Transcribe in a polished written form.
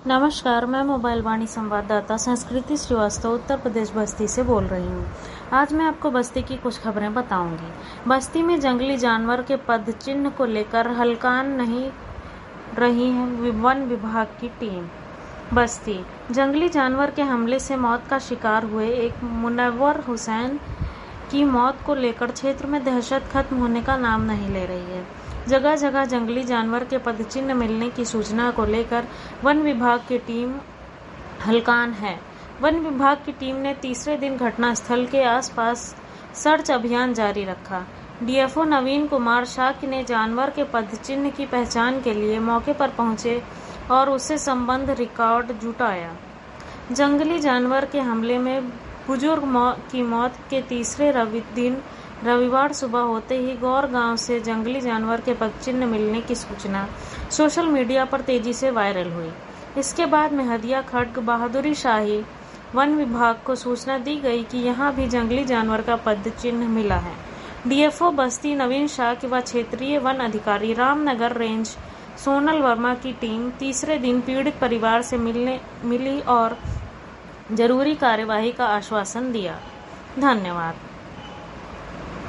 नमस्कार, मैं मोबाइल वाणी संवाददाता संस्कृति श्रीवास्तव उत्तर प्रदेश बस्ती से बोल रही हूँ। आज मैं आपको बस्ती की कुछ खबरें बताऊंगी। बस्ती में जंगली जानवर के पदचिह्न को लेकर हलकान नहीं रही है वन विभाग की टीम। बस्ती जंगली जानवर के हमले से मौत का शिकार हुए एक मुनव्वर हुसैन की मौत को लेकर क्षेत्र में दहशत खत्म होने का नाम नहीं ले रही है। जगह जगह जंगली जानवर के पदचिह्न मिलने की सूचना को लेकर वन विभाग की टीम हलकान है। वन विभाग की टीम ने तीसरे दिन घटनास्थल के आसपास सर्च अभियान जारी रखा। डीएफओ नवीन कुमार शाक्य ने जानवर के पदचिह्न की पहचान के लिए मौके पर पहुंचे और उससे संबंध रिकॉर्ड जुटाया। जंगली जानवर के हमले में बुजुर्ग की मौत के तीसरे दिन रविवार सुबह होते ही गौर गांव से जंगली जानवर के पदचिह्न मिलने की सूचना सोशल मीडिया पर तेजी से वायरल हुई। इसके बाद मेहदिया खड्ग बहादुरी शाही वन विभाग को सूचना दी गई कि यहां भी जंगली जानवर का पदचिह्न मिला है। डीएफओ बस्ती नवीन शाक्य व क्षेत्रीय वन अधिकारी रामनगर रेंज सोनल वर्मा की टीम तीसरे दिन पीड़ित परिवार से मिली और जरूरी कार्यवाही का आश्वासन दिया। धन्यवाद।